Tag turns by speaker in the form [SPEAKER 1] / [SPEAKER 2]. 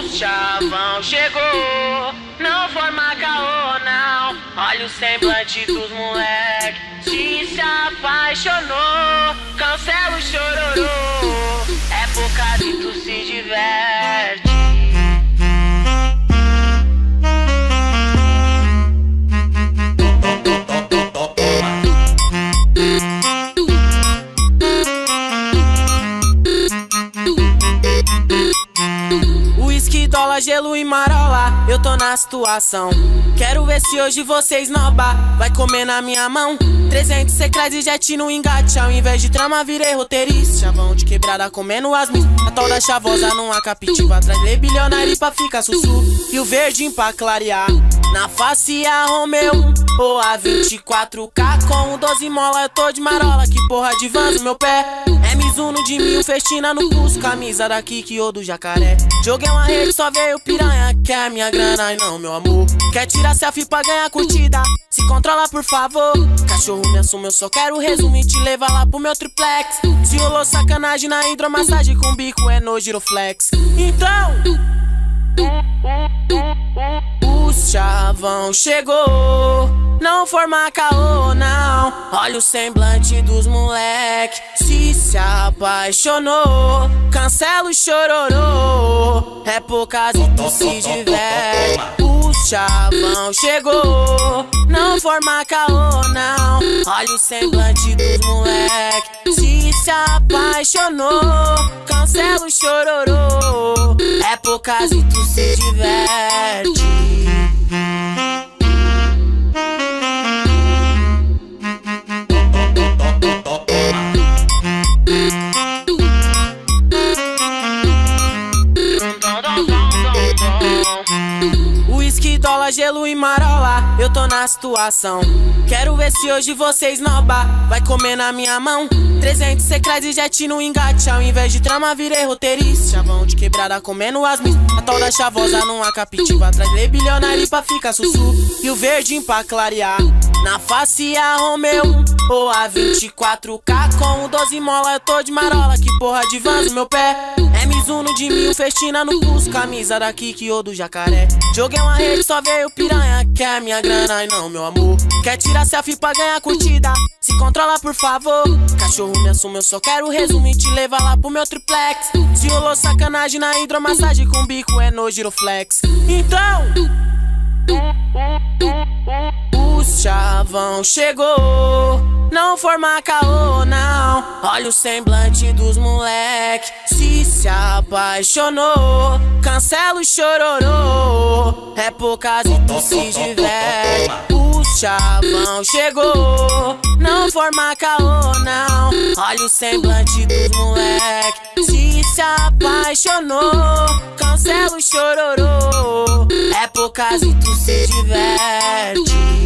[SPEAKER 1] chavão chegou, não forma caô não. Olha o semblante dos moleque, se apaixonou. Cancela o chororô, é pouca e tu se diverte.
[SPEAKER 2] Whisky, dólar, gelo e marola, eu tô na situação. Quero ver se hoje vocês noba, vai comer na minha mão. 300 secretos e jet no engate, ao invés de trama virei roteirista. Chavão de quebrada comendo as mis, a tal da chavosa numa capitiva. Atrás lê bilionário pra ficar sussu, e o verdinho pra clarear. Na face a Romeo ou a 24K com o 12 mola, eu tô de marola. Que porra de Vans no meu pé, é Mizuno de 1000, festina no pulso. Camisa da Kiki ou do Jacaré. Joguei uma rede, só veio piranha. Quer minha grana e não meu amor. Quer tirar selfie pra ganhar curtida, se controla por favor. Cachorro me assume, eu só quero resumir, te levar lá pro meu triplex. Se rolou sacanagem na hidromassagem com bico é no giroflex. Então o chavão chegou, não forma caô não. Olha o semblante dos moleque, se apaixonou. Cancela o chororô, é poucas e tu se diverte. O chavão chegou, não forma caô não. Olha o semblante dos moleque, se apaixonou. Cancela o chororô, é poucas e tu se diverte. Whisky, dólar, gelo e marola, eu tô na situação. Quero ver se hoje vocês noba, vai comer na minha mão. 300 secretos e jet no engate, ao invés de trama virei roteirista. Chavão de quebrada comendo as mis, a tal da chavosa numa capitiva. Atrás lê bilionário pra ficar sussu, e o verdinho pra clarear. Na face a Romeo ou a 24K com o 12 mola, eu tô de marola. Que porra de Vans no meu pé, é Mizuno de 1000, festina no pulso. Camisa da Kiki ou do Jacaré. Joguei uma rede, só veio piranha. Quer minha grana e não meu amor. Quer tirar selfie pra ganhar curtida, se controla por favor. Cachorro me assume, eu só quero resumir, te levar lá pro meu triplex. Se rolou sacanagem na hidromassagem com bico é no giroflex. Então o chavão chegou, não forma caô não. Olha o semblante dos moleque, se apaixonou. Cancela o chororô, é poucas e tu se diverte. O chavão chegou, não forma caô não. Olha o semblante dos moleque, se apaixonou. Cancela o chororô, é poucas e tu se diverte.